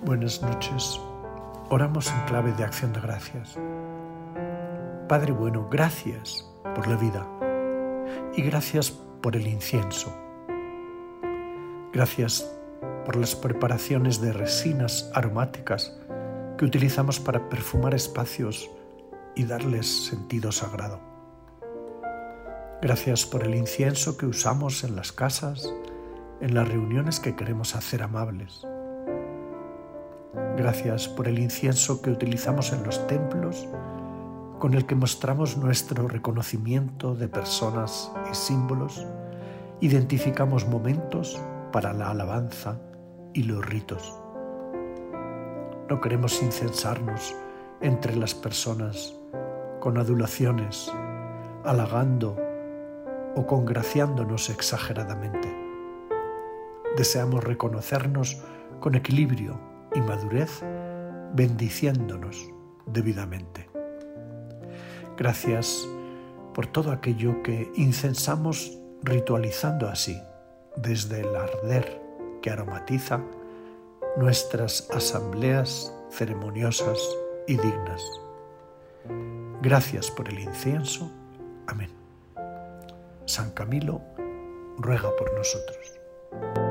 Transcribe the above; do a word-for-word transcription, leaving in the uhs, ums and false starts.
Buenas noches. Oramos en clave de acción de gracias. Padre bueno, gracias por la vida y gracias por el incienso. Gracias por las preparaciones de resinas aromáticas que utilizamos para perfumar espacios y darles sentido sagrado. Gracias por el incienso que usamos en las casas, en las reuniones que queremos hacer amables. Gracias por el incienso que utilizamos en los templos, con el que mostramos nuestro reconocimiento de personas y símbolos, identificamos momentos para la alabanza y los ritos. No queremos incensarnos entre las personas con adulaciones, halagando o congraciándonos exageradamente. Deseamos reconocernos con equilibrio y madurez, bendiciéndonos debidamente. Gracias por todo aquello que incensamos, ritualizando así, desde el arder que aromatiza nuestras asambleas ceremoniosas y dignas. Gracias por el incienso. Amén. San Camilo ruega por nosotros.